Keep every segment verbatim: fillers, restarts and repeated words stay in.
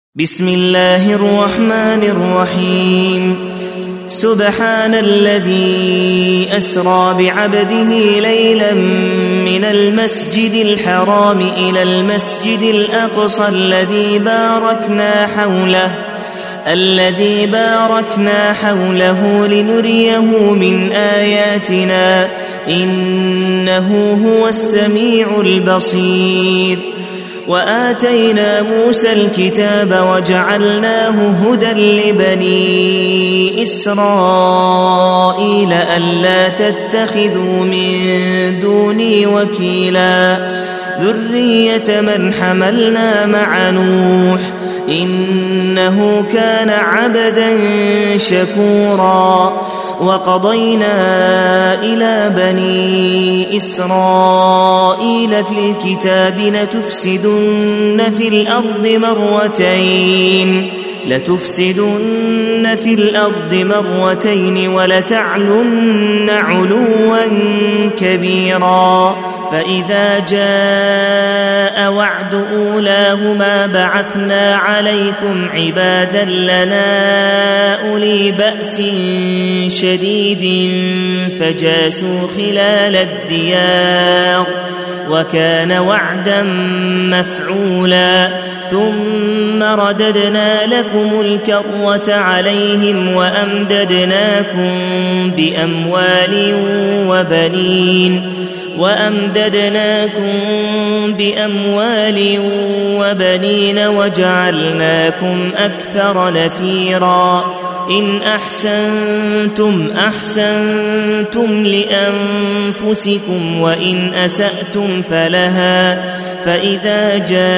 بسم الله الرحمن الرحيم سبحان الذي أسرى بعبده ليلا من المسجد الحرام إلى المسجد الأقصى الذي باركنا حوله الذي باركنا حوله لنريه من آياتنا إنه هو السميع البصير وآتينا موسى الكتاب وجعلناه هدى لبني إسرائيل ألا تتخذوا من دوني وكيلا ذرية من حملنا مع نوح إنه كان عبدا شكورا وقضينا إلى بني إسرائيل في الكتاب لتفسدن في الأرض مرتين لتفسدن في الأرض مرتين ولتعلن علوا كبيرا فإذا جاء وعد أولاهما بعثنا عليكم عبادا لنا أولي بأس شديد فجاسوا خلال الديار وكان وعدا مفعولا ثم رددنا لكم الكرة عليهم وأمددناكم بأموال وبنين وأمددناكم بأموال وبنين وجعلناكم أكثر نفيرا إن أحسنتم أحسنتم لأنفسكم وإن أسأتم فلها فإذا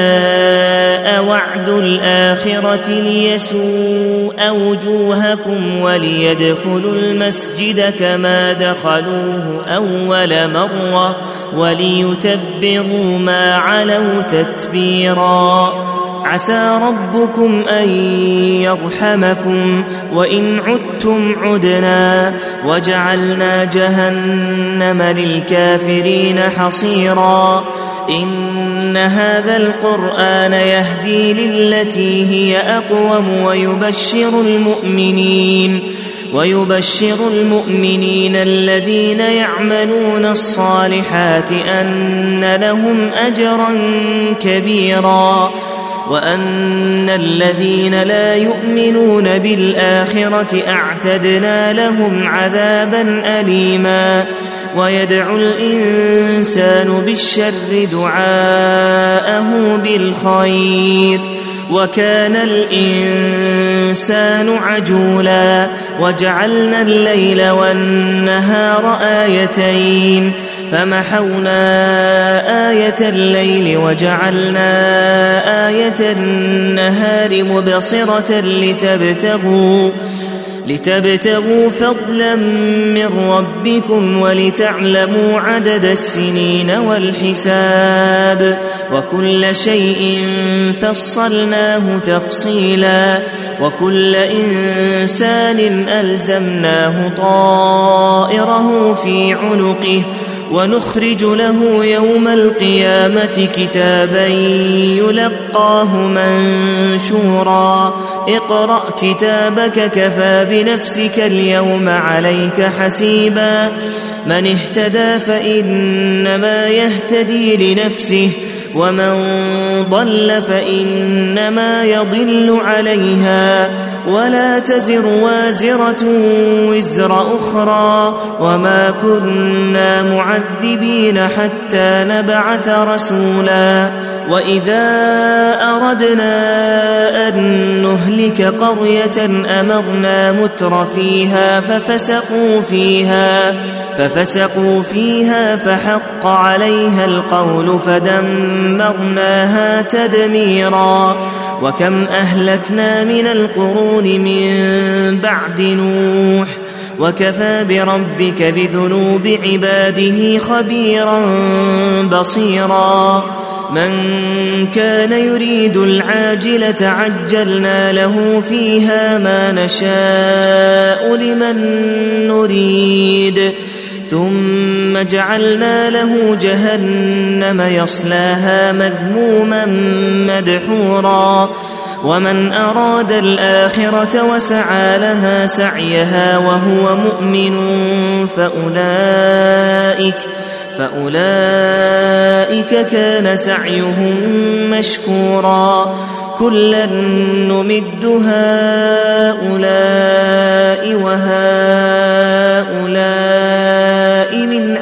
جاء وعد الآخرة ليسوء وجوهكم وليدخلوا المسجد كما دخلوه أول مرة وليتبروا ما علوا تتبيرا عسى ربكم أن يرحمكم وإن عدتم عدنا وجعلنا جهنم للكافرين حصيرا إن هذا القرآن يهدي للتي هي أقوم ويبشر المؤمنين ويبشر المؤمنين الذين يعملون الصالحات أن لهم أجرا كبيرا وأن الذين لا يؤمنون بالآخرة أعتدنا لهم عذابا أليما ويدعو الإنسان بالشر دعاءه بالخير وكان الإنسان عجولا وجعلنا الليل والنهار آيتين فمحونا آية الليل وجعلنا آية النهار مبصرة لتبتغوا لتبتغوا فضلا من ربكم ولتعلموا عدد السنين والحساب وكل شيء فصلناه تفصيلا وكل إنسان ألزمناه طائره في عنقه ونخرج له يوم القيامة كتابا يلقاه منشورا اقرأ كتابك كفى بنفسك اليوم عليك حسيبا من اهتدى فإنما يهتدي لنفسه ومن ضل فإنما يضل عليها ولا تزر وازرة وزر أخرى وما كنا معذبين حتى نبعث رسولا وإذا أردنا أن نهلك قرية أمرنا متر فيها ففسقوا فيها ففسقوا فيها فحق عليها القول فدمرناها تدميرا وكم أهلكنا من القرون من بعد نوح وكفى بربك بذنوب عباده خبيرا بصيرا من كان يريد العاجلة عجلنا له فيها ما نشاء لمن نريد ثم جعلنا له جهنم يصلاها مذموما مدحورا ومن أراد الآخرة وسعى لها سعيها وهو مؤمن فأولئك فأولئك كان سعيهم مشكورا كلا نمد هؤلاء وهؤلاء من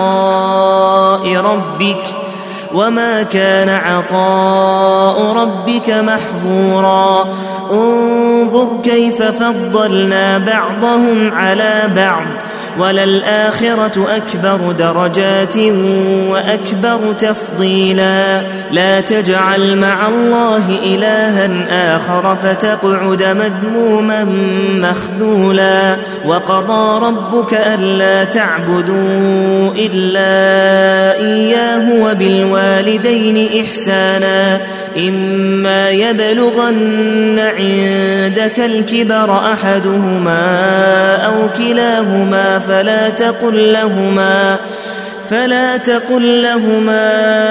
عطاء ربك وما كان عطاء ربك محظورا انظر كيف فضلنا بعضهم على بعض وللآخرة أكبر درجات وأكبر تفضيلا لا تجعل مع الله إلها آخر فتقعد مذموما مخذولا وقضى ربك ألا تعبدوا إلا إياه وبالوالدين إحسانا إما يبلغن عندك الكبر أحدهما أو كلاهما فلا تقل لهما فلا تقل لهما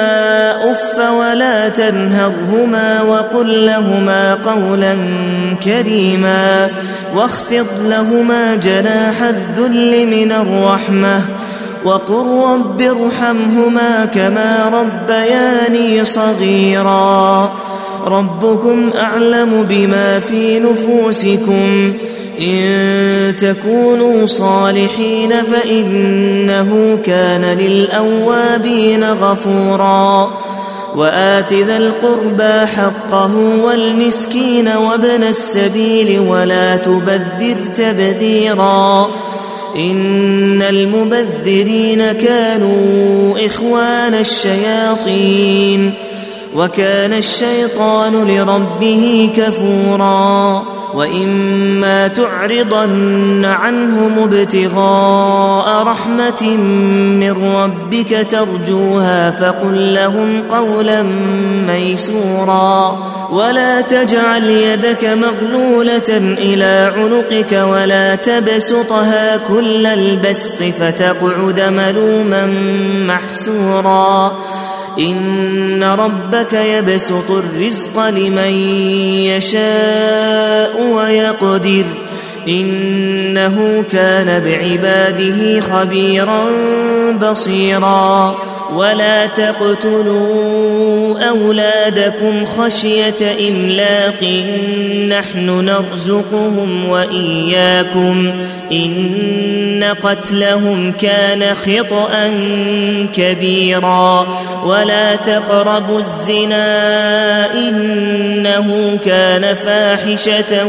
أف ولا تنهرهما وقل لهما قولا كريما واخفض لهما جناح الذل من الرحمة وقل رب ارحمهما كما ربياني صغيرا ربكم أعلم بما في نفوسكم إن تكونوا صالحين فإنه كان للأوابين غفورا وآت ذا القربى حقه والمسكين وابن السبيل ولا تبذر تبذيرا إن المبذرين كانوا إخوان الشياطين وكان الشيطان لربه كفورا وإما تعرضن عنهم ابتغاء رحمة من ربك ترجوها فقل لهم قولا ميسورا ولا تجعل يدك مغلولة إلى عنقك ولا تبسطها كل البسط فتقعد ملوما محسورا إن ربك يبسط الرزق لمن يشاء ويقدر إنه كان بعباده خبيرا بصيرا ولا تقتلوا أولادكم خشية إملاق نحن نرزقهم وإياكم إن قتلهم كان خطأ كبيرا ولا تقربوا الزنا إنه كان فاحشة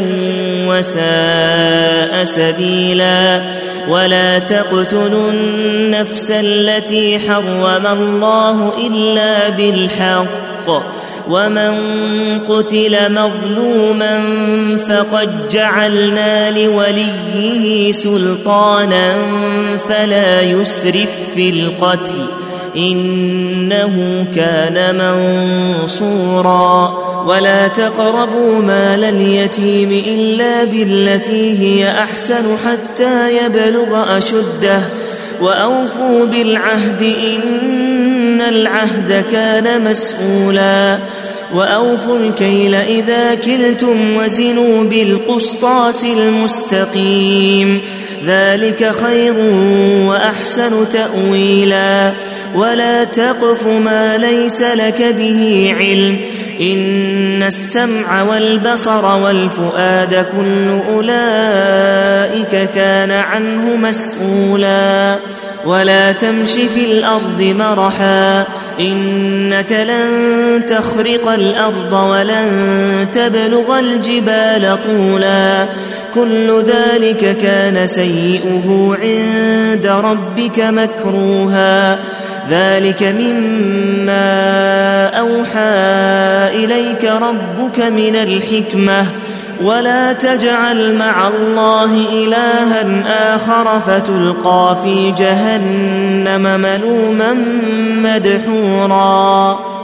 وساء سبيلا ولا تقتلوا النفس التي حرم الله إلا بالحق ومن قتل مظلوما فقد جعلنا لوليه سلطانا فلا يسرف في القتل إنه كان منصورا ولا تقربوا مال اليتيم إلا بالتي هي أحسن حتى يبلغ أشده وأوفوا بالعهد إن العهد كان مسؤولا وأوفوا الكيل إذا كلتم وزنوا بالقسطاس المستقيم ذلك خير وأحسن تأويلا ولا تقف ما ليس لك به علم إن السمع والبصر والفؤاد كل أولئك كان عنه مسؤولا ولا تمش في الأرض مرحا إنك لن تخرق الأرض ولن تبلغ الجبال طولا كل ذلك كان سيئه عند ربك مكروها ذلك مما أوحى إليك ربك من الحكمة ولا تجعل مع الله إلها آخر فتلقى في جهنم ملوما مدحورا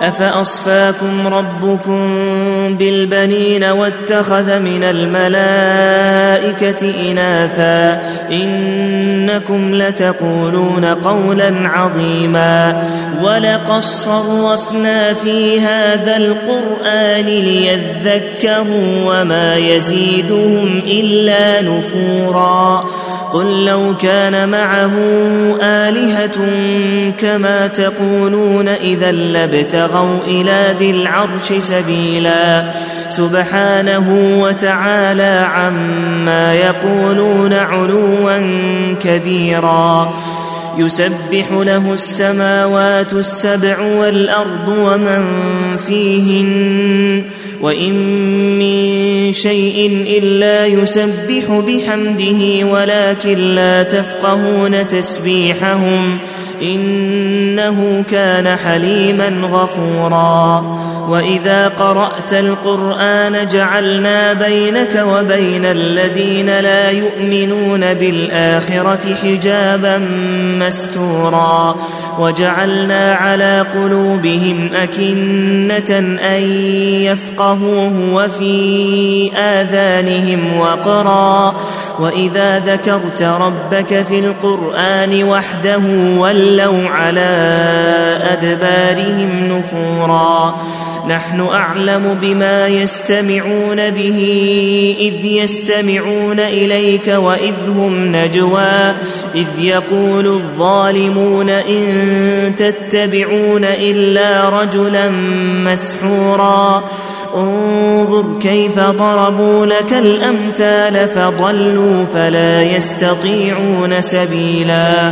أفأصفاكم ربكم بالبنين واتخذ من الملائكة إناثا إنكم لتقولون قولا عظيما ولقد صرفنا في هذا القرآن ليذكروا وما يزيدهم إلا نفورا قل لو كان معه آلهة كما تقولون إذا لابتغوا إلى ذي العرش سبيلا سبحانه وتعالى عما يقولون علوا كبيرا يسبح له السماوات السبع والأرض ومن فيهن وإن من شيء إلا يسبح بحمده ولكن لا تفقهون تسبيحهم إنه كان حليما غفورا وإذا قرأت القرآن جعلنا بينك وبين الذين لا يؤمنون بالآخرة حجابا مستورا وجعلنا على قلوبهم أكنة أن يفقهوه وفي آذانهم وقرا وإذا ذكرت ربك في القرآن وحده ولوا على أدبارهم نفورا نحن أعلم بما يستمعون به إذ يستمعون إليك وإذ هم نجوى إذ يقول الظالمون إن تتبعون إلا رجلا مسحورا انظر كيف ضربوا لك الأمثال فضلوا فلا يستطيعون سبيلا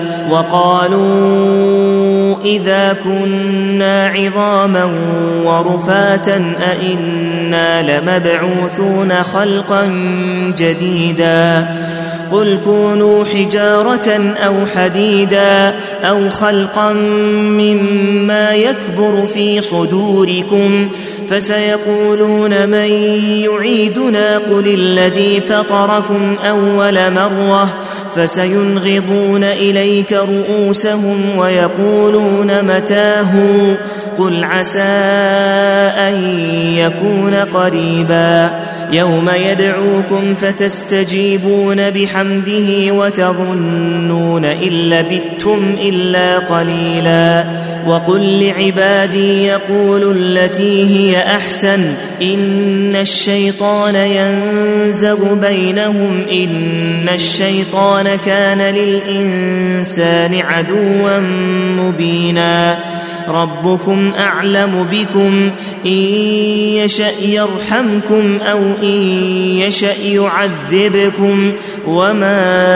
وقالوا إذا كنا عظاما ورفاتا أئنا لمبعوثون خلقا جديدا قل كونوا حجارة أو حديدا أو خلقا مما يكبر في صدوركم فسيقولون من يعيدنا قل الذي فطركم أول مرة فسينغضون إليك رؤوسهم ويقولون متاه قل عسى أن يكون قريبا يوم يدعوكم فتستجيبون بحمده وتظنون إن لبثتم إلا قليلا وقل لعبادي يقولوا التي هي أحسن إن الشيطان ينزغ بينهم إن الشيطان كان للإنسان عدوا مبينا ربكم أعلم بكم إن يشأ يرحمكم أو إن يشأ يعذبكم وما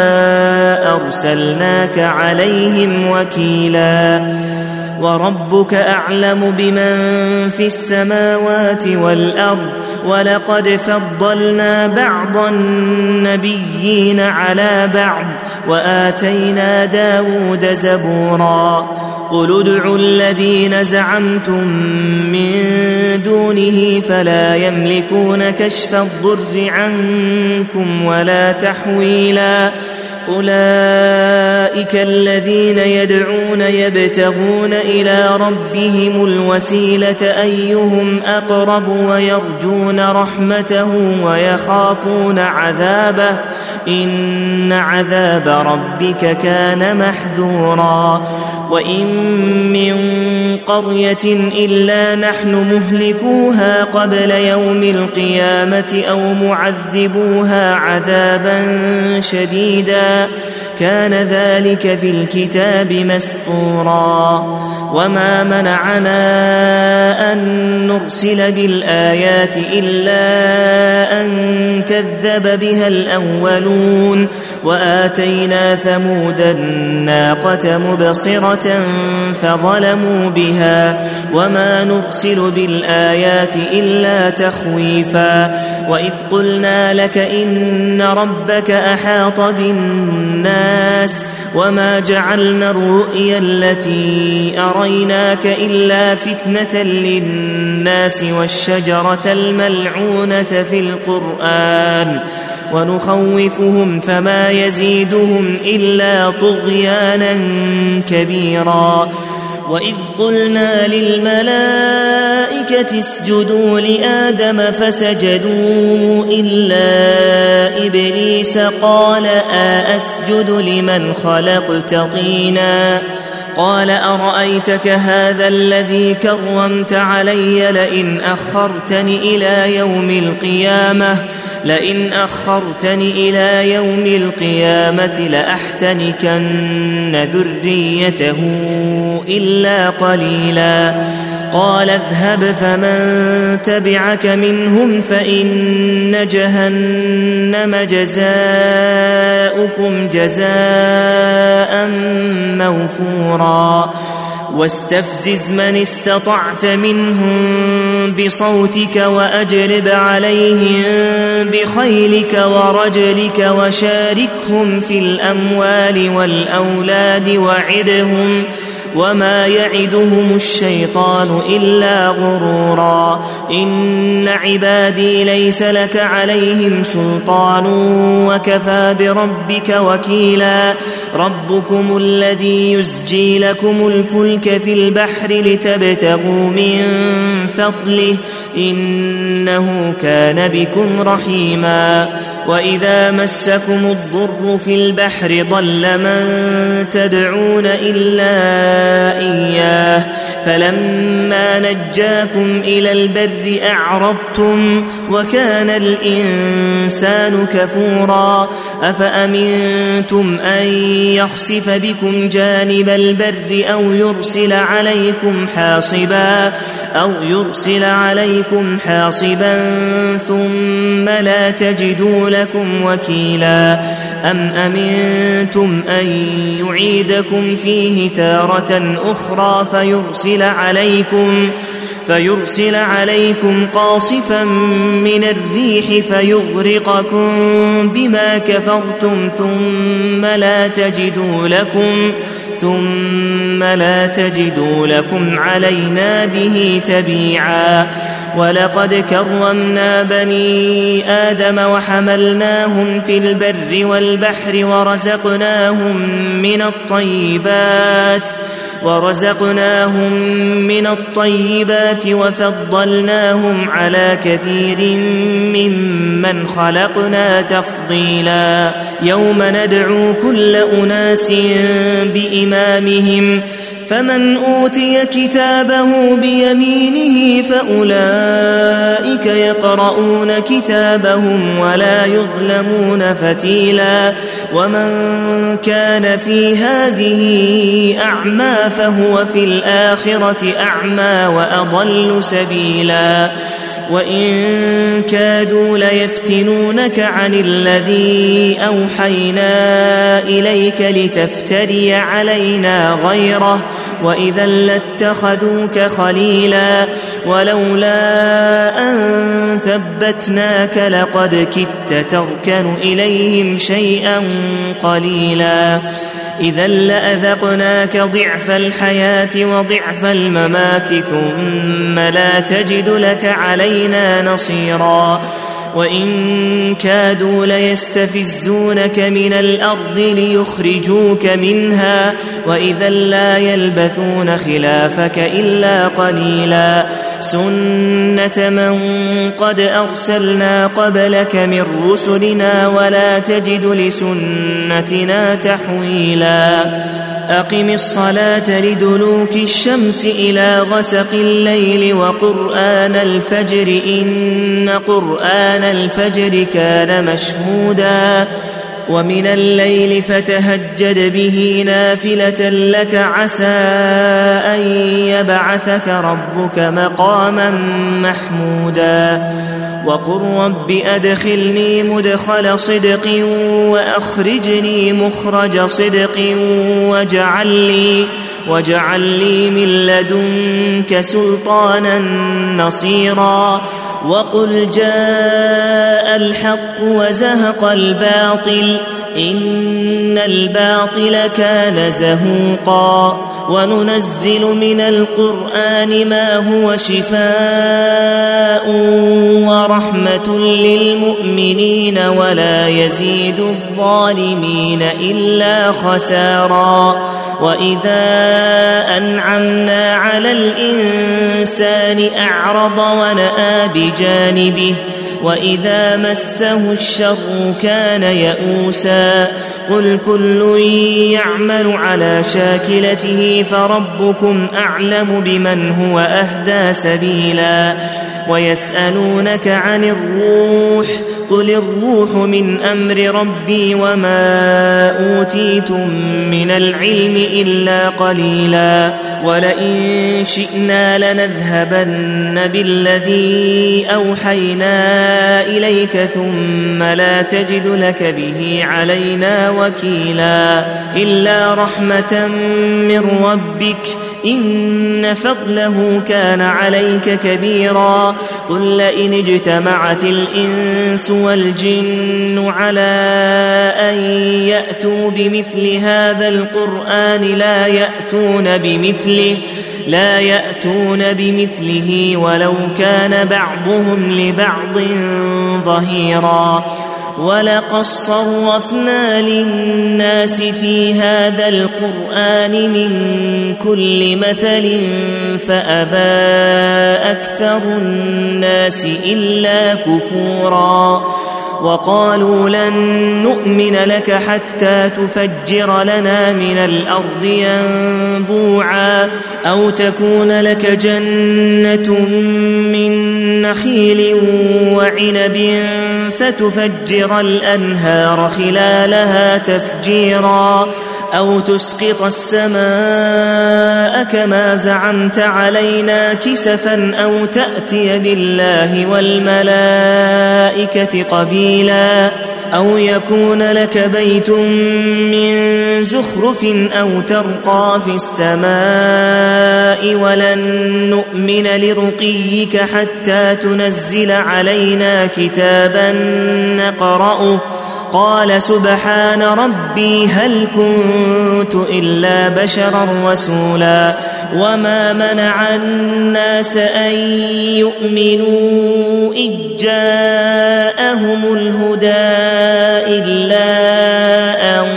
أرسلناك عليهم وكيلا وربك أعلم بمن في السماوات والأرض ولقد فضلنا بعض النبيين على بعض وآتينا داود زبورا قل ادعوا الذين زعمتم من دونه فلا يملكون كشف الضر عنكم ولا تحويلا أولئك الذين يدعون يبتغون إلى ربهم الوسيلة أيهم أقرب ويرجون رحمته ويخافون عذابه إن عذاب ربك كان محذورا وإن من قرية إلا نحن مهلكوها قبل يوم القيامة أو معذبوها عذابا شديدا كان ذلك في الكتاب مسطورا وما منعنا أن نرسل بالآيات إلا أن كذب بها الأولون وآتينا ثمود الناقة مبصرة فظلموا بها وما نرسل بالآيات إلا تخويفا وإذ قلنا لك إن ربك أحاط بالناس وما جعلنا الرؤيا التي أريناك إلا فتنة للناس والشجرة الملعونة في القرآن ونخوفهم فما يزيدهم إلا طغيانا كبيرا وإذ قلنا للملائكة اسجدوا لآدم فسجدوا إلا إبليس قال أأسجد لمن خلقت طينا قال أرأيتك هذا الذي كرمت علي لئن أخرتني إلى يوم القيامة لئن أخرتني إلى يوم القيامة لأحتنكن ذريته إلا قليلا قال اذهب فمن تبعك منهم فإن جهنم جزاؤكم جزاء موفورا واستفزز من استطعت منهم بصوتك وأجلب عليهم بخيلك ورجلك وشاركهم في الأموال والأولاد وعدهم وما يعدهم الشيطان إلا غرورا إن عبادي ليس لك عليهم سلطان وكفى بربك وكيلا ربكم الذي يزجي لكم الفلك في البحر لتبتغوا من فضله إنه كان بكم رحيما وإذا مسكم الضر في البحر ضل من تدعون إلا إياه فلما نجاكم إلى البر أعرضتم وكان الإنسان كفورا أفأمنتم أن يخسف بكم جانب البر أو يرسل عليكم حاصبا أو يرسل عليكم حاصبا ثم لا تجدوا لكم وكيلا أم أمنتم أن يعيدكم فيه تارة أخرى فيرسل عليكم فيرسل عليكم قاصفا من الريح فيغرقكم بما كفرتم ثم لا تجدوا لكم ثم لا تجدوا لكم علينا به تبيعا ولقد كرمنا بني آدم وحملناهم في البر والبحر ورزقناهم من الطيبات ورزقناهم من الطيبات وفضلناهم على كثير ممن خلقنا تفضيلا يوم ندعو كل أناس بإمامهم فمن أوتي كتابه بيمينه فأولئك يقرؤون كتابهم ولا يظلمون فتيلا ومن كان في هذه أعمى فهو في الآخرة أعمى وأضل سبيلا وإن كادوا ليفتنونك عن الذي أوحينا إليك لتفتري علينا غيره وإذا لاتخذوك خليلا ولولا أن ثبتناك لقد كدت تركن إليهم شيئا قليلا إذا لأذقناك ضعف الحياة وضعف الممات ثم لا تجد لك علينا نصيرا وإن كادوا ليستفزونك من الأرض ليخرجوك منها وإذا لا يلبثون خلافك إلا قليلا سنة من قد أرسلنا قبلك من رسلنا ولا تجد لسنتنا تحويلا أقم الصلاة لدلوك الشمس إلى غسق الليل وقرآن الفجر إن قرآن الفجر كان مشهودا ومن الليل فتهجد به نافلة لك عسى أن يبعثك ربك مقاما محمودا وقل رب أدخلني مدخل صدق وأخرجني مخرج صدق واجعل لي, واجعل لي من لدنك سلطانا نصيرا وقل جاء الحق وزهق الباطل إن الباطل كان زهوقا وننزل من القرآن ما هو شفاء ورحمة للمؤمنين ولا يزيد الظالمين إلا خسارا وإذا أنعمنا على الإنسان أعرض ونأى بجانبه وإذا مسه الشر كان يئوسا قل كل يعمل على شاكلته فربكم أعلم بمن هو أهدى سبيلا ويسألونك عن الروح قل الروح من أمر ربي وما أوتيتم من العلم إلا قليلا ولئن شئنا لنذهبن بالذي أوحينا إليك ثم لا تجد لك به علينا وكيلا إلا رحمة من ربك إن فضله كان عليك كبيرا قل لئن اجتمعت الإنس والجن على أن يأتوا بمثل هذا القرآن لا يأتون بمثله لا يأتون بمثله ولو كان بعضهم لبعض ظهيرا ولقد صرفنا للناس في هذا القرآن من كل مثل فأبى أكثر الناس إلا كفورا وقالوا لن نؤمن لك حتى تفجر لنا من الأرض ينبوعا أو تكون لك جنة من نخيل وعنب فتفجر الأنهار خلالها تفجيرا أو تسقط السماء كما زعمت علينا كسفا أو تأتي بالله والملائكة قبيلا أو يكون لك بيت من زخرف أو ترقى في السماء ولن نؤمن لرقيك حتى تنزل علينا كتابا نقرأه قال سبحان ربي هل كنت إلا بشرا رسولا وما منع الناس أن يؤمنوا إذ جاءهم الهدى إلا أن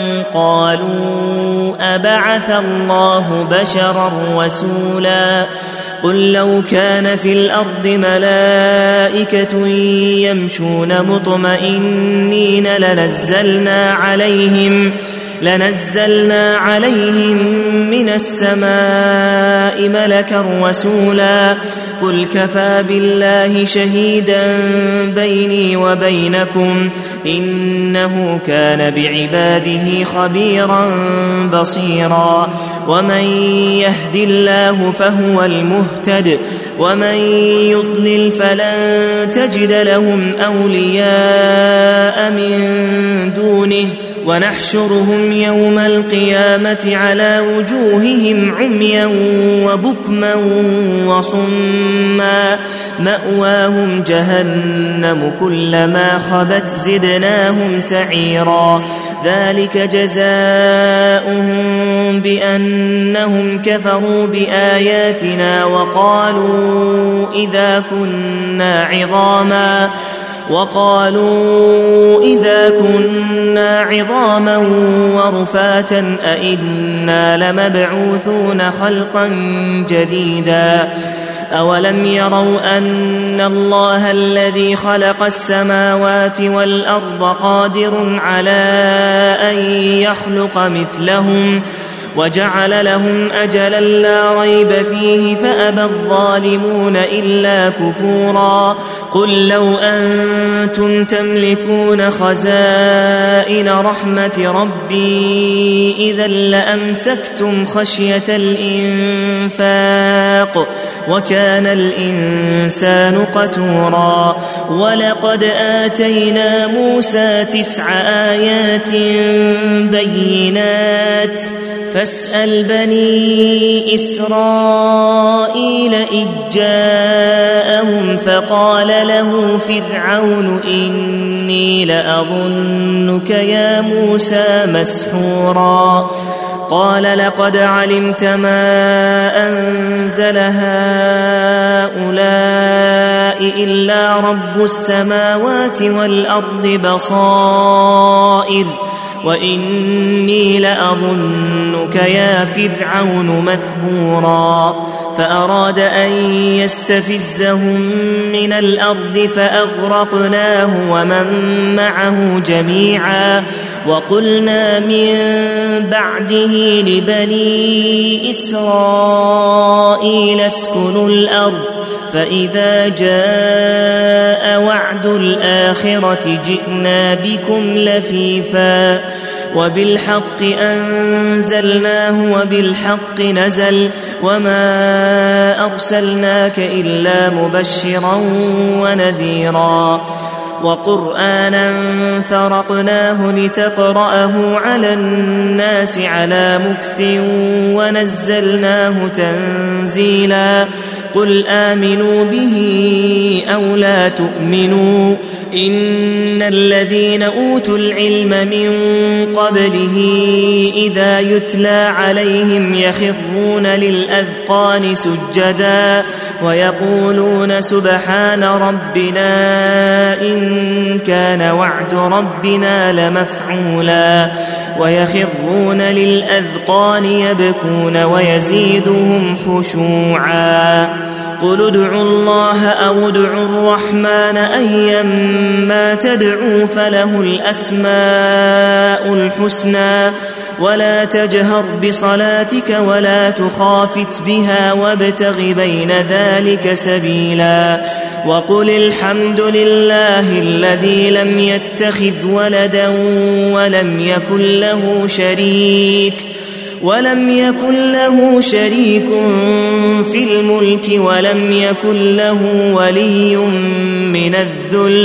قالوا أبعث الله بشرا رسولا قل لو كان في الأرض ملائكة يمشون مطمئنين لنزلنا عليهم لنزلنا عليهم من السماء ملكا رسولا قل كفى بالله شهيدا بيني وبينكم إنه كان بعباده خبيرا بصيرا ومن يهد الله فهو المهتد ومن يضلل فلن تجد لهم أولياء من دونه ونحشرهم يوم القيامة على وجوههم عميا وبكما وصما مأواهم جهنم كلما خبت زدناهم سعيرا ذلك جزاؤهم بأنهم كفروا بآياتنا وقالوا إذا كنا عظاما وقالوا إذا كنا عظاما ورفاتا أئنا لمبعوثون خلقا جديدا أولم يروا أن الله الذي خلق السماوات والأرض قادر على أن يخلق مثلهم وجعل لهم أجلا لا ريب فيه فأبى الظالمون إلا كفورا قل لو أنتم تملكون خزائن رحمة ربي إذا لأمسكتم خشية الإنفاق وكان الإنسان قتورا ولقد آتينا موسى تسع آيات بينات فاسأل بني إسرائيل إذ جاءهم فقال له فرعون إني لأظنك يا موسى مسحورا قال لقد علمت ما أنزل هؤلاء إلا رب السماوات والأرض بصائر وإني لأظنك يا فرعون مثبورا فأراد أن يستفزهم من الأرض فأغرقناه ومن معه جميعا وقلنا من بعده لبني إسرائيل اسكنوا الأرض فإذا جاء وعد الآخرة جئنا بكم لفيفا وبالحق أنزلناه وبالحق نزل وما أرسلناك إلا مبشرا ونذيرا وقرآنا فرقناه لتقرأه على الناس على مكث ونزلناه تنزيلا قل آمنوا به أو لا تؤمنوا إن الذين أوتوا العلم من قبله إذا يتلى عليهم يخرون للأذقان سجدا ويقولون سبحان ربنا إن كان وعد ربنا لمفعولا ويخرون للأذقان يبكون ويزيدهم خشوعا قل ادعوا الله أو ادعوا الرحمن أيما تدعوا فله الأسماء الحسنى ولا تجهر بصلاتك ولا تخافت بها وابتغ بين ذلك سبيلا وقل الحمد لله الذي لم يتخذ ولدا ولم يكن له شريك ولم يكن له شريك في الملك ولم يكن له ولي من الذل